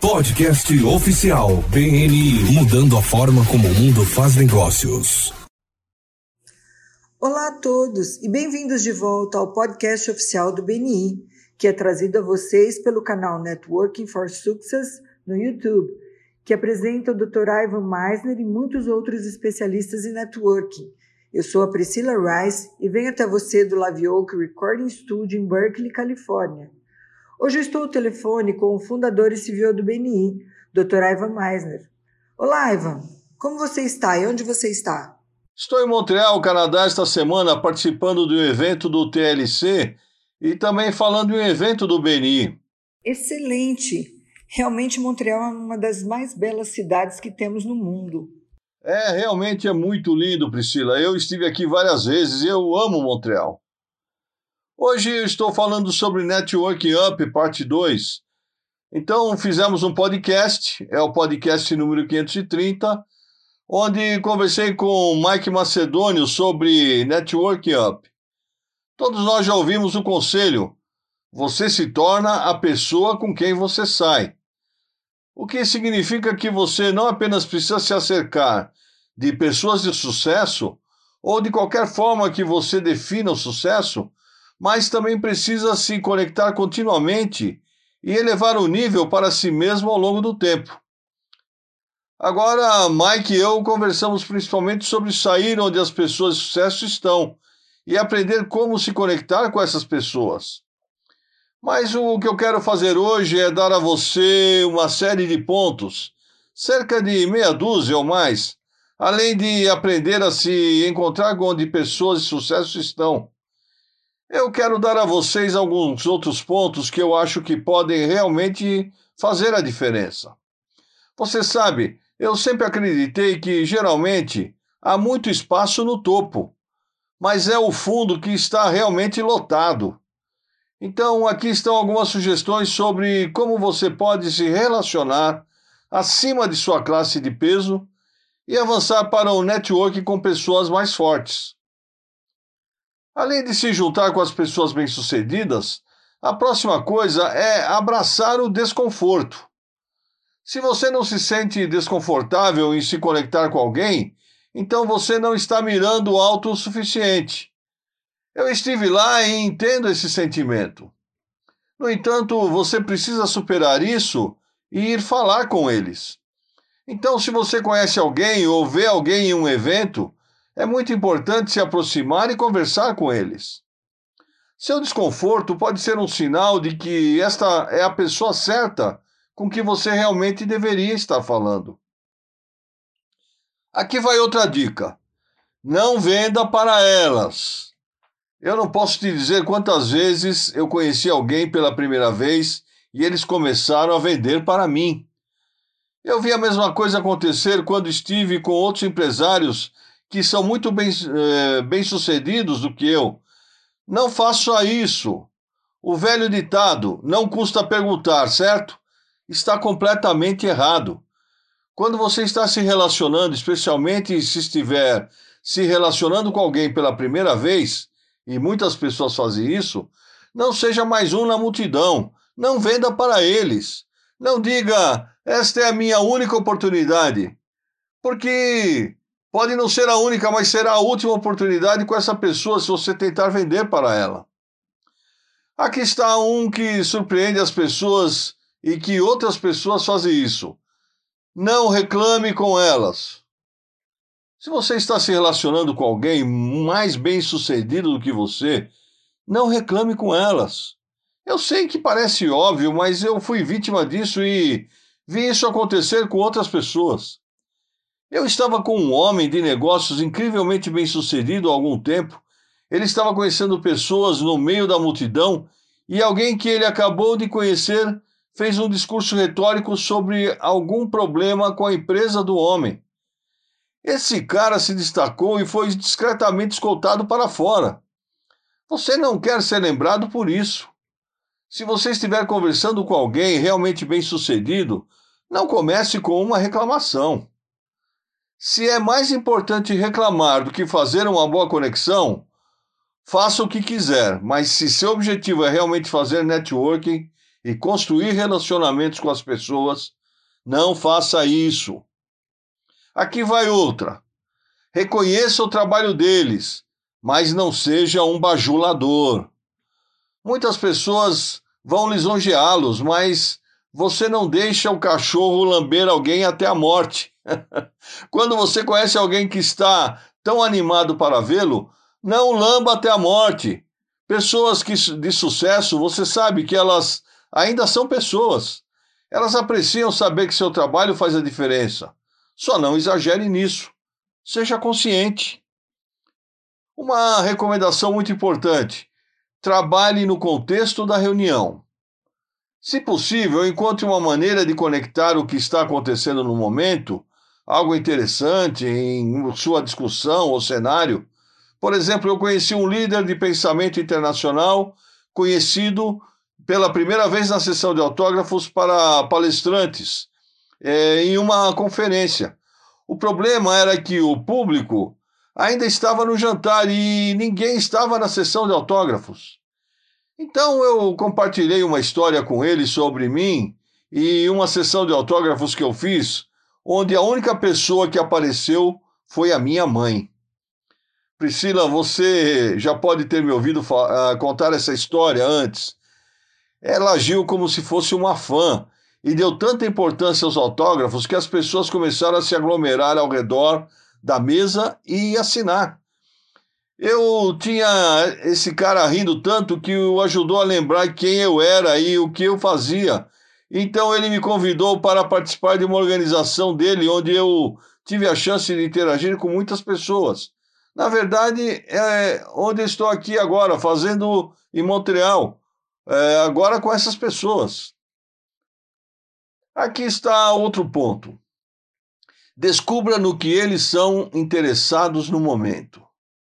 Podcast oficial BNI, mudando a forma como o mundo faz negócios. Olá a todos e bem-vindos de volta ao podcast oficial do BNI, que é trazido a vocês pelo canal Networking for Success no YouTube, que apresenta o Dr. Ivan Misner e muitos outros especialistas em networking. Eu sou a Priscila Rice e venho até você do Live Oak Recording Studio em Berkeley, Califórnia. Hoje eu estou ao telefone com o fundador e CEO do BNI, Dr. Ivan Misner. Olá, Ivan. Como você está e onde você está? Estou em Montreal, Canadá, esta semana participando de um evento do TLC e também falando de um evento do BNI. Excelente! Realmente Montreal é uma das mais belas cidades que temos no mundo. Realmente é muito lindo, Priscila. Eu estive aqui várias vezes e eu amo Montreal. Hoje eu estou falando sobre Networking Up, parte 2. Então fizemos um podcast, é o podcast número 530, onde conversei com o Mike Macedônio sobre Networking Up. Todos nós já ouvimos o conselho: você se torna a pessoa com quem você sai. O que significa que você não apenas precisa se acercar de pessoas de sucesso, ou de qualquer forma que você defina o sucesso, mas também precisa se conectar continuamente e elevar o nível para si mesmo ao longo do tempo. Agora, Mike e eu conversamos principalmente sobre sair onde as pessoas de sucesso estão e aprender como se conectar com essas pessoas. Mas o que eu quero fazer hoje é dar a você uma série de pontos, cerca de meia dúzia ou mais, além de aprender a se encontrar com onde pessoas de sucesso estão. Eu quero dar a vocês alguns outros pontos que eu acho que podem realmente fazer a diferença. Você sabe, eu sempre acreditei que, geralmente, há muito espaço no topo, mas é o fundo que está realmente lotado. Então, aqui estão algumas sugestões sobre como você pode se relacionar acima de sua classe de peso e avançar para o network com pessoas mais fortes. Além de se juntar com as pessoas bem-sucedidas, a próxima coisa é abraçar o desconforto. Se você não se sente desconfortável em se conectar com alguém, então você não está mirando alto o suficiente. Eu estive lá e entendo esse sentimento. No entanto, você precisa superar isso e ir falar com eles. Então, se você conhece alguém ou vê alguém em um evento, é muito importante se aproximar e conversar com eles. Seu desconforto pode ser um sinal de que esta é a pessoa certa com que você realmente deveria estar falando. Aqui vai outra dica: não venda para elas. Eu não posso te dizer quantas vezes eu conheci alguém pela primeira vez e eles começaram a vender para mim. Eu vi a mesma coisa acontecer quando estive com outros empresários que são muito bem-sucedidos do que eu. Não faça isso. O velho ditado, não custa perguntar, certo? Está completamente errado. Quando você está se relacionando, especialmente se estiver se relacionando com alguém pela primeira vez, e muitas pessoas fazem isso, não seja mais um na multidão. Não venda para eles. Não diga, esta é a minha única oportunidade. Porque pode não ser a única, mas será a última oportunidade com essa pessoa se você tentar vender para ela. Aqui está um que surpreende as pessoas e que outras pessoas fazem isso. Não reclame com elas. Se você está se relacionando com alguém mais bem-sucedido do que você, não reclame com elas. Eu sei que parece óbvio, mas eu fui vítima disso e vi isso acontecer com outras pessoas. Eu estava com um homem de negócios incrivelmente bem-sucedido há algum tempo. Ele estava conhecendo pessoas no meio da multidão e alguém que ele acabou de conhecer fez um discurso retórico sobre algum problema com a empresa do homem. Esse cara se destacou e foi discretamente escoltado para fora. Você não quer ser lembrado por isso. Se você estiver conversando com alguém realmente bem-sucedido, não comece com uma reclamação. Se é mais importante reclamar do que fazer uma boa conexão, faça o que quiser, mas se seu objetivo é realmente fazer networking e construir relacionamentos com as pessoas, Não faça isso. Aqui vai outra. Reconheça o trabalho deles, mas não seja um bajulador. Muitas pessoas vão lisonjeá-los, mas você não deixa o cachorro lamber alguém até a morte. Quando você conhece alguém que está tão animado para vê-lo, não lamba até a morte. Pessoas de sucesso, você sabe que elas ainda são pessoas. Elas apreciam saber que seu trabalho faz a diferença. Só não exagere nisso. Seja consciente. Uma recomendação muito importante: trabalhe no contexto da reunião. Se possível, encontre uma maneira de conectar o que está acontecendo no momento, algo interessante em sua discussão ou cenário. Por exemplo, eu conheci um líder de pensamento internacional, conhecido pela primeira vez na sessão de autógrafos para palestrantes, em uma conferência. O problema era que o público ainda estava no jantar e ninguém estava na sessão de autógrafos. Então eu compartilhei uma história com ele sobre mim e uma sessão de autógrafos que eu fiz, onde a única pessoa que apareceu foi a minha mãe. Priscila, você já pode ter me ouvido contar essa história antes. Ela agiu como se fosse uma fã e deu tanta importância aos autógrafos que as pessoas começaram a se aglomerar ao redor da mesa e assinar. Eu tinha esse cara rindo tanto que o ajudou a lembrar quem eu era e o que eu fazia. Então ele me convidou para participar de uma organização dele, onde eu tive a chance de interagir com muitas pessoas. Na verdade, é onde eu estou aqui agora, fazendo em Montreal, agora com essas pessoas. Aqui está outro ponto. Descubra no que eles são interessados no momento.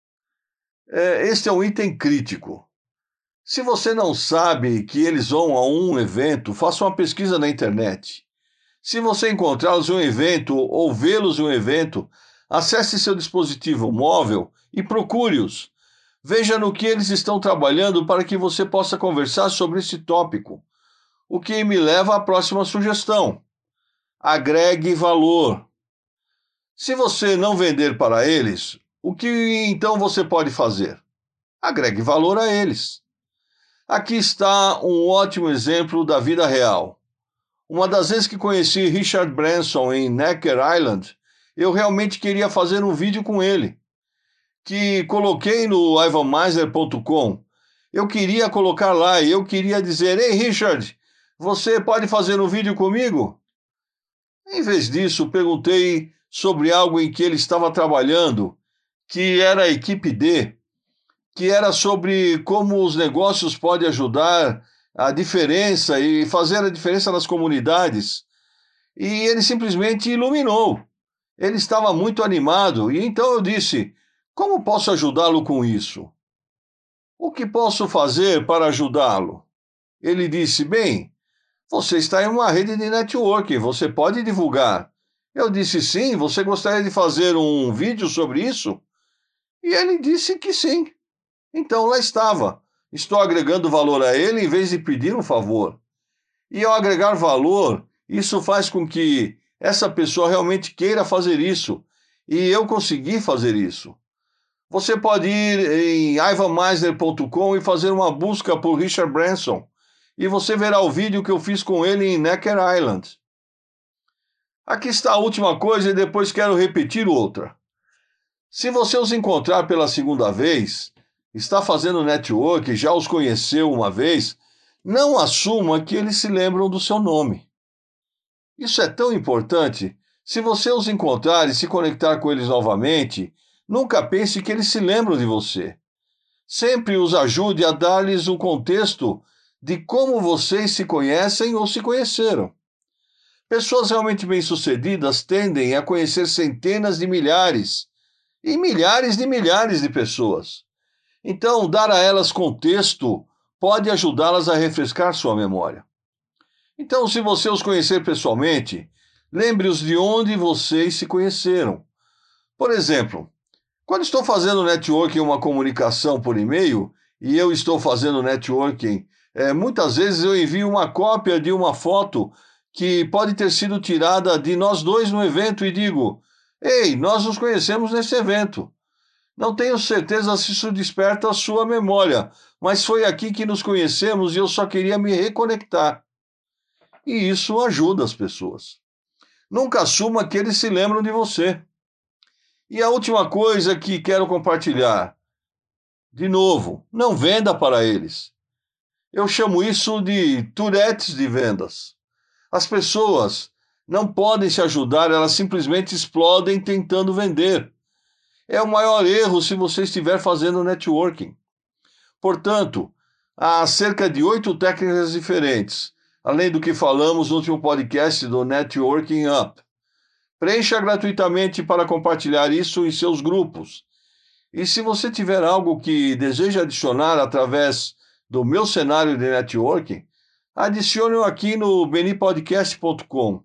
Este é um item crítico. Se você não sabe que eles vão a um evento, faça uma pesquisa na internet. Se você encontrá-los em um evento ou vê-los em um evento, acesse seu dispositivo móvel e procure-os. Veja no que eles estão trabalhando para que você possa conversar sobre esse tópico. O que me leva à próxima sugestão. Agregue valor. Se você não vender para eles, o que então você pode fazer? Agregue valor a eles. Aqui está um ótimo exemplo da vida real. Uma das vezes que conheci Richard Branson em Necker Island, eu realmente queria fazer um vídeo com ele, que coloquei no ivanmeisner.com. Eu queria colocar lá e eu queria dizer: "Ei, Richard, você pode fazer um vídeo comigo?" Em vez disso, perguntei sobre algo em que ele estava trabalhando, que era a equipe D, que era sobre como os negócios podem ajudar a diferença e fazer a diferença nas comunidades. E ele simplesmente iluminou. Ele estava muito animado e então eu disse: "Como posso ajudá-lo com isso? O que posso fazer para ajudá-lo?" Ele disse: "Bem, você está em uma rede de networking, você pode divulgar." Eu disse: "Sim, você gostaria de fazer um vídeo sobre isso?" E ele disse que sim. Então lá estava. Estou agregando valor a ele em vez de pedir um favor. E ao agregar valor, isso faz com que essa pessoa realmente queira fazer isso. E eu consegui fazer isso. Você pode ir em ivanmeisner.com e fazer uma busca por Richard Branson. E você verá o vídeo que eu fiz com ele em Necker Island. Aqui está a última coisa e depois quero repetir outra. Se você os encontrar pela segunda vez, está fazendo network, já os conheceu uma vez, não assuma que eles se lembram do seu nome. Isso é tão importante. Se você os encontrar e se conectar com eles novamente, nunca pense que eles se lembram de você. Sempre os ajude a dar-lhes um contexto de como vocês se conhecem ou se conheceram. Pessoas realmente bem-sucedidas tendem a conhecer centenas de milhares e milhares de pessoas. Então, dar a elas contexto pode ajudá-las a refrescar sua memória. Então, se você os conhecer pessoalmente, lembre-os de onde vocês se conheceram. Por exemplo, quando estou fazendo networking, uma comunicação por e-mail, e eu estou fazendo networking, muitas vezes eu envio uma cópia de uma foto que pode ter sido tirada de nós dois no evento e digo: ei, nós nos conhecemos nesse evento. Não tenho certeza se isso desperta a sua memória, mas foi aqui que nos conhecemos e eu só queria me reconectar. E isso ajuda as pessoas. Nunca assuma que eles se lembram de você. E a última coisa que quero compartilhar, de novo, não venda para eles. Eu chamo isso de Tourettes de vendas. As pessoas não podem se ajudar, elas simplesmente explodem tentando vender. É o maior erro se você estiver fazendo networking. Portanto, há cerca de 8 técnicas diferentes, além do que falamos no último podcast do Networking Up. Preencha gratuitamente para compartilhar isso em seus grupos. E se você tiver algo que deseja adicionar através do meu cenário de networking, adicione-o aqui no benipodcast.com.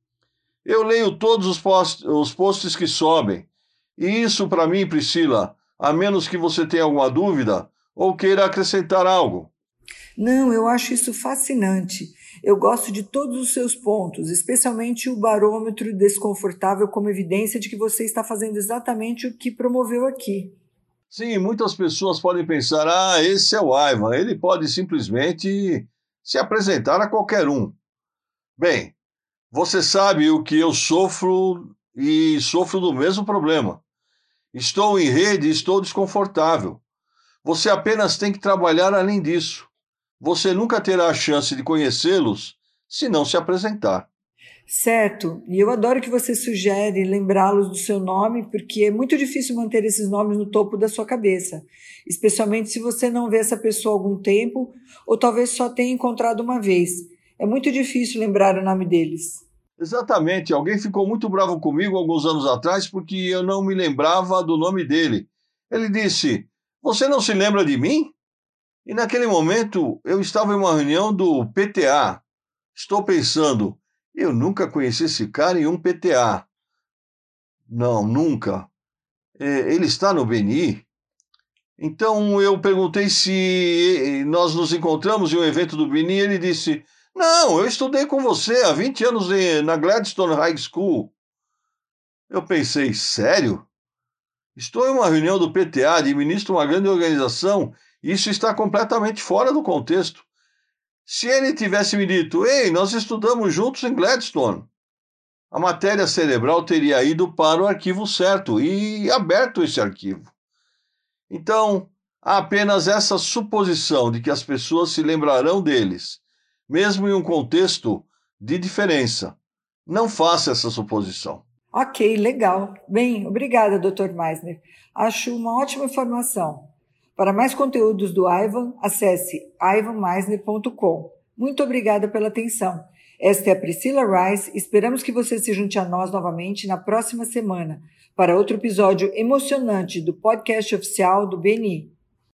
Eu leio todos os posts que sobem. E isso para mim, Priscila, a menos que você tenha alguma dúvida ou queira acrescentar algo. Não, eu acho isso fascinante. Eu gosto de todos os seus pontos, especialmente o barômetro desconfortável como evidência de que você está fazendo exatamente o que promoveu aqui. Sim, muitas pessoas podem pensar, esse é o Ivan, ele pode simplesmente se apresentar a qualquer um. Bem, você sabe o que eu sofro e sofro do mesmo problema. Estou em rede e estou desconfortável. Você apenas tem que trabalhar além disso. Você nunca terá a chance de conhecê-los se não se apresentar. Certo, e eu adoro que você sugere lembrá-los do seu nome, porque é muito difícil manter esses nomes no topo da sua cabeça, especialmente se você não vê essa pessoa há algum tempo ou talvez só tenha encontrado uma vez. É muito difícil lembrar o nome deles. Exatamente, alguém ficou muito bravo comigo alguns anos atrás porque eu não me lembrava do nome dele. Ele disse: "Você não se lembra de mim?" E naquele momento eu estava em uma reunião do PTA. Estou pensando, eu nunca conheci esse cara em um PTA. Não, nunca. Ele está no BNI? Então eu perguntei se nós nos encontramos em um evento do BNI e ele disse: não, eu estudei com você há 20 anos na Gladstone High School. Eu pensei, sério? Estou em uma reunião do PTA, administro uma grande organização, e isso está completamente fora do contexto. Se ele tivesse me dito, ei, nós estudamos juntos em Gladstone, a matéria cerebral teria ido para o arquivo certo e aberto esse arquivo. Então, há apenas essa suposição de que as pessoas se lembrarão deles, mesmo em um contexto de diferença. Não faça essa suposição. Ok, legal. Bem, obrigada, Dr. Meisner. Acho uma ótima informação. Para mais conteúdos do Ivan, acesse ivanmeisner.com. Muito obrigada pela atenção. Esta é a Priscila Rice. Esperamos que você se junte a nós novamente na próxima semana para outro episódio emocionante do podcast oficial do BNI.